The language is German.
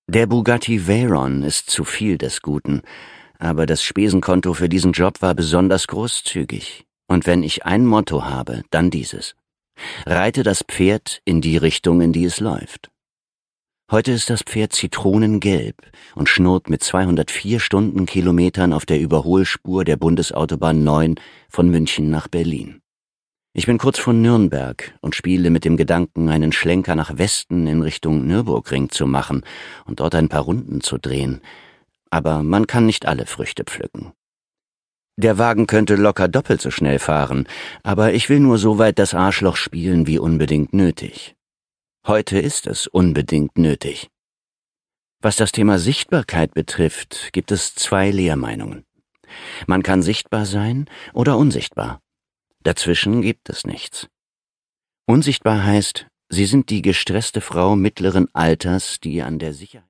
Der Bugatti Veyron ist zu viel des Guten, aber das Spesenkonto für diesen Job war besonders großzügig. Und wenn ich ein Motto habe, dann dieses: Reite das Pferd in die Richtung, in die es läuft. Heute ist das Pferd zitronengelb und schnurrt mit 204 Stundenkilometern auf der Überholspur der Bundesautobahn 9 von München nach Berlin. Ich bin kurz vor Nürnberg und spiele mit dem Gedanken, einen Schlenker nach Westen in Richtung Nürburgring zu machen und dort ein paar Runden zu drehen. Aber man kann nicht alle Früchte pflücken. Der Wagen könnte locker doppelt so schnell fahren, aber ich will nur so weit das Arschloch spielen wie unbedingt nötig. Heute ist es unbedingt nötig. Was das Thema Sichtbarkeit betrifft, gibt es zwei Lehrmeinungen. Man kann sichtbar sein oder unsichtbar. Dazwischen gibt es nichts. Unsichtbar heißt, Sie sind die gestresste Frau mittleren Alters, die an der Sicherheit